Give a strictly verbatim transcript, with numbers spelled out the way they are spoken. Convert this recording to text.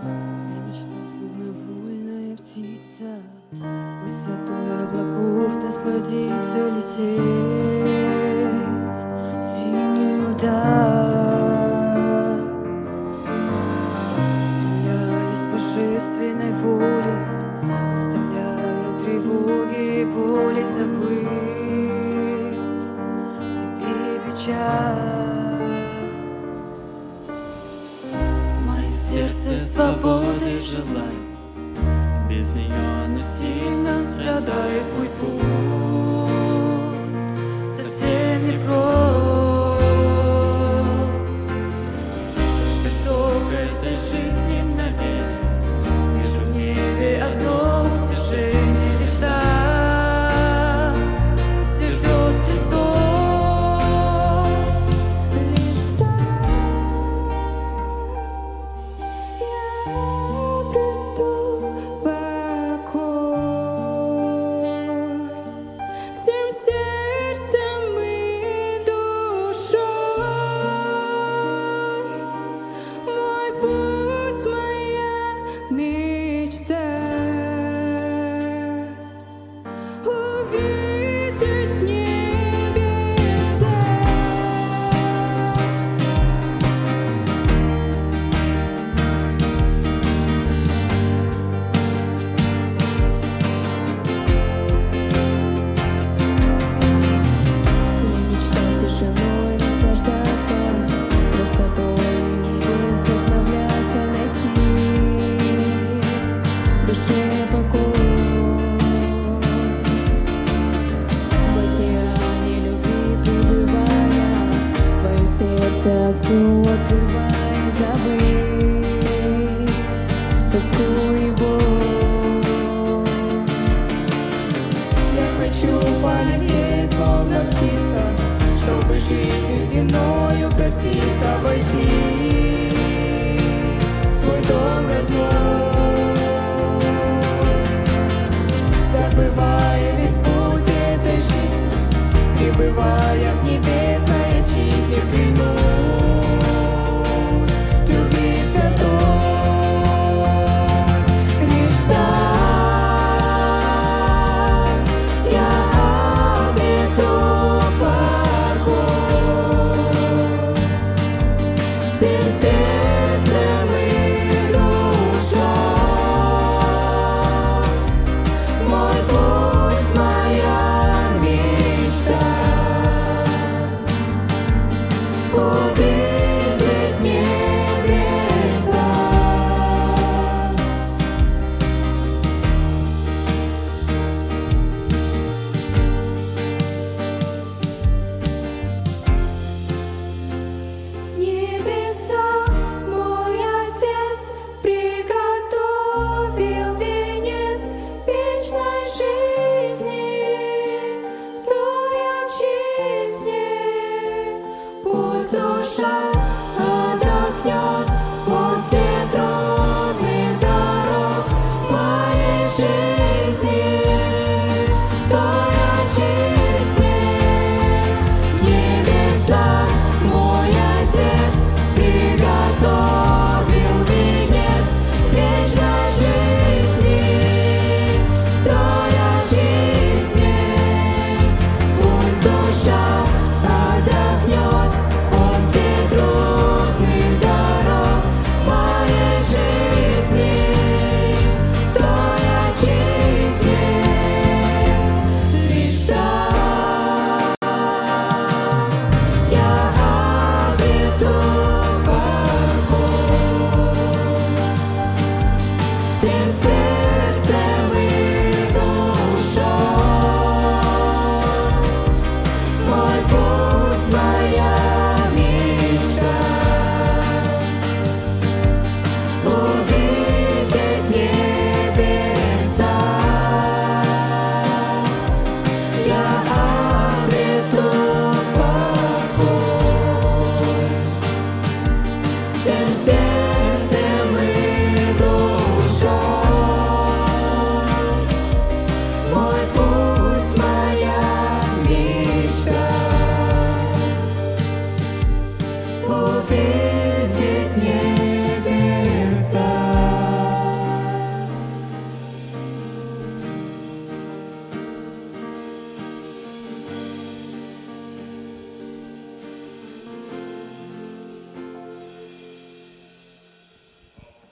Я мечтал, словно вольная птица, высотой облаков насладиться, лететь в синюю даль, стремляясь по божественной воле, оставляя тревоги и боли, забыть себе печаль. Мое сердце свободы желает, без нее насильно страдает мой путь, совсем не прост. Что к этой жизни мгновенье, вижу в небе одно утешение, лишь там, где ждет Христос. Лишь там я обрету покой, всем сердцем и душой. Мой путь, моя мечта — увидеть небеса. Я мечтал тишиной наслаждаться, красотой небес вдохновляться, найти в душе покой. В океане любви пребывая, свое сердце Отцу открывая, забыть тоску и боль. Я хочу полететь, словно птица, чтобы жизнью земною проститься, войти в свой дом родной.